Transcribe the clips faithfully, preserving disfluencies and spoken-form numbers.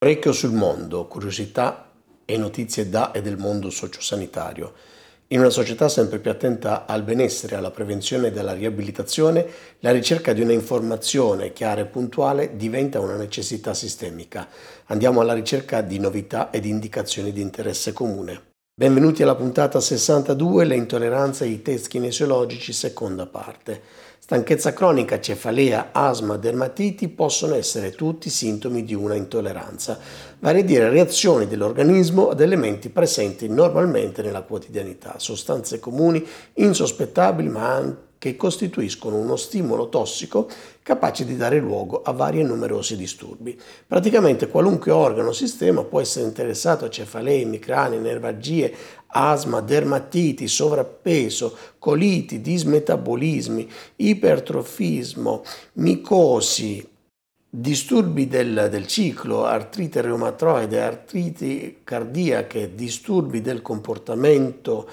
Orecchio sul mondo, curiosità e notizie da e del mondo sociosanitario. In una società sempre più attenta al benessere, alla prevenzione e alla riabilitazione, la ricerca di una informazione chiara e puntuale diventa una necessità sistemica. Andiamo alla ricerca di novità e di indicazioni di interesse comune. Benvenuti alla puntata sessantadue, le intolleranze e i test kinesiologici, seconda parte. Stanchezza cronica, cefalea, asma, dermatiti possono essere tutti sintomi di una intolleranza, vale a dire reazioni dell'organismo ad elementi presenti normalmente nella quotidianità, sostanze comuni, insospettabili ma anche che costituiscono uno stimolo tossico capace di dare luogo a vari e numerosi disturbi. Praticamente qualunque organo o sistema può essere interessato a cefalee, emicranie, nervalgie, asma, dermatiti, sovrappeso, coliti, dismetabolismi, ipertrofismo, micosi, disturbi del, del ciclo, artrite reumatoide, artriti cardiache, disturbi del comportamento,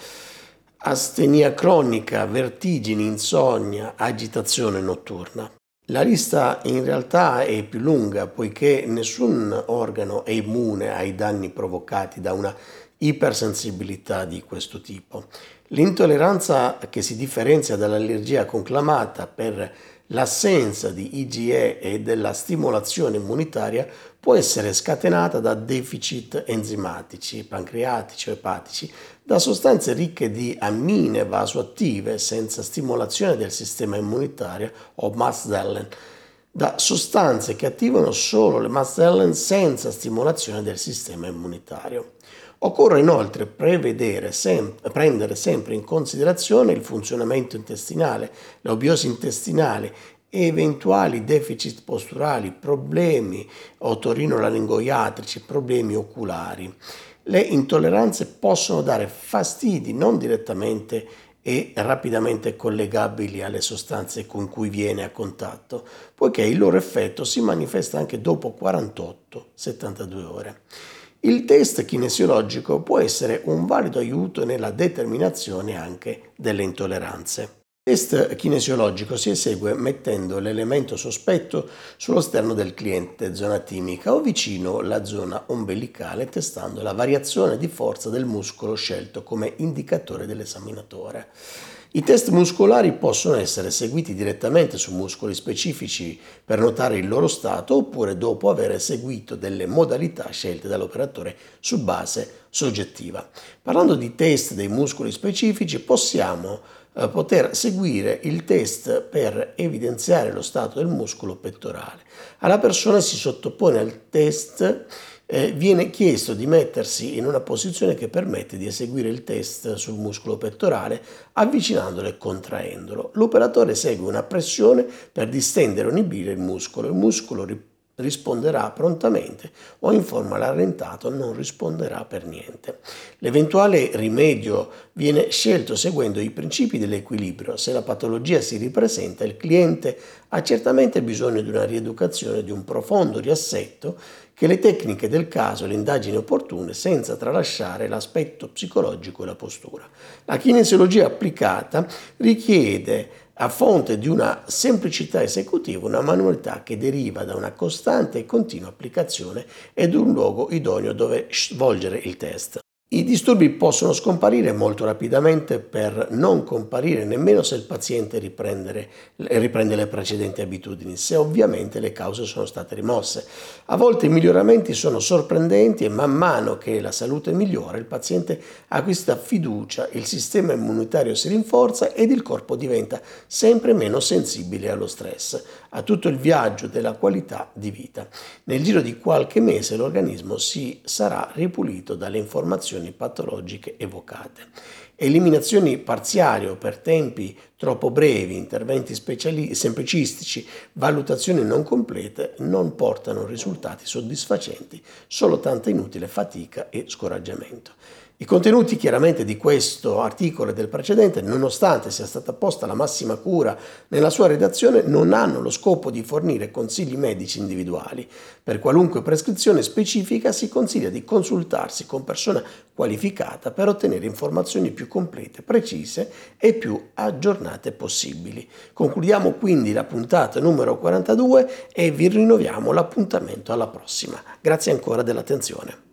astenia cronica, vertigini, insonnia, agitazione notturna. La lista in realtà è più lunga poiché nessun organo è immune ai danni provocati da una ipersensibilità di questo tipo. L'intolleranza che si differenzia dall'allergia conclamata per l'assenza di I G E e della stimolazione immunitaria può essere scatenata da deficit enzimatici, pancreatici o epatici, da sostanze ricche di ammine vasoattive senza stimolazione del sistema immunitario o Mast-Zellen, da sostanze che attivano solo le Mast-Zellen senza stimolazione del sistema immunitario. Occorre inoltre prevedere sem- prendere sempre in considerazione il funzionamento intestinale, la biosi intestinale, eventuali deficit posturali, problemi otorinolaringoiatrici, problemi oculari. Le intolleranze possono dare fastidi non direttamente e rapidamente collegabili alle sostanze con cui viene a contatto, poiché il loro effetto si manifesta anche dopo quarantotto settantadue ore. Il test kinesiologico può essere un valido aiuto nella determinazione anche delle intolleranze. Il test kinesiologico si esegue mettendo l'elemento sospetto sullo sterno del cliente, zona timica, o vicino la zona ombelicale, testando la variazione di forza del muscolo scelto come indicatore dell'esaminatore. I test muscolari possono essere eseguiti direttamente su muscoli specifici per notare il loro stato oppure dopo aver eseguito delle modalità scelte dall'operatore su base soggettiva. Parlando di test dei muscoli specifici, possiamo eh, poter seguire il test per evidenziare lo stato del muscolo pettorale. Alla persona si sottopone al test Eh, viene chiesto di mettersi in una posizione che permette di eseguire il test sul muscolo pettorale avvicinandolo e contraendolo. L'operatore esegue una pressione per distendere o inibire il muscolo. Il muscolo ri- risponderà prontamente o in forma rallentata non risponderà per niente. L'eventuale rimedio viene scelto seguendo i principi dell'equilibrio. Se la patologia si ripresenta, il cliente ha certamente bisogno di una rieducazione, di un profondo riassetto che le tecniche del caso e le indagini opportune senza tralasciare l'aspetto psicologico e la postura. La kinesiologia applicata richiede a fonte di una semplicità esecutiva una manualità che deriva da una costante e continua applicazione ed un luogo idoneo dove svolgere il test. I disturbi possono scomparire molto rapidamente per non comparire nemmeno se il paziente riprende le precedenti abitudini, se ovviamente le cause sono state rimosse. A volte i miglioramenti sono sorprendenti e man mano che la salute migliora il paziente acquista fiducia, il sistema immunitario si rinforza ed il corpo diventa sempre meno sensibile allo stress, a tutto il viaggio della qualità di vita. Nel giro di qualche mese l'organismo si sarà ripulito dalle informazioni patologiche evocate. Eliminazioni parziali o per tempi troppo brevi, interventi speciali, semplicistici, valutazioni non complete non portano risultati soddisfacenti, solo tanta inutile fatica e scoraggiamento. I contenuti chiaramente di questo articolo e del precedente, nonostante sia stata posta la massima cura nella sua redazione, non hanno lo scopo di fornire consigli medici individuali. Per qualunque prescrizione specifica si consiglia di consultarsi con persona qualificata per ottenere informazioni più complete, precise e più aggiornate possibili. Concludiamo quindi la puntata numero quarantadue e vi rinnoviamo l'appuntamento alla prossima. Grazie ancora dell'attenzione.